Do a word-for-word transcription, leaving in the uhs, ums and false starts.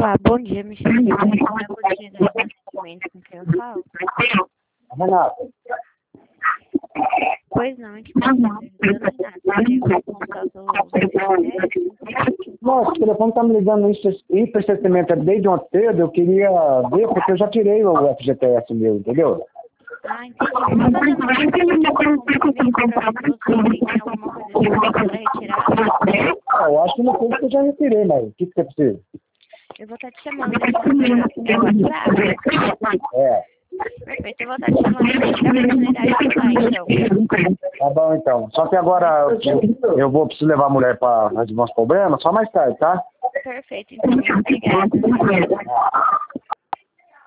Olá, bom dia, me chamo Renata, eu poderia dar conhecimento com quem eu falo? Renata. Pois não, é que não está ligando nada. Seria o contato Nossa, o telefone está me ligando hipercessamento desde ontem cedo. Eu queria ver, porque eu já tirei o F G T S meu, entendeu? Ah, entendi. Vou fazer uma pergunta para você. Tem alguma coisa para retirar? Ah, eu acho que não sei que eu já retirei, mas o que, que você precisa? Eu vou estar te chamando no WhatsApp. É. Perfeito, eu vou estar te chamando para tirar a oportunidade de lá, então. Tá bom, então. Só que agora eu, eu vou preciso levar a mulher para resolver uns problemas, só mais tarde, tá? Perfeito, então. Obrigada.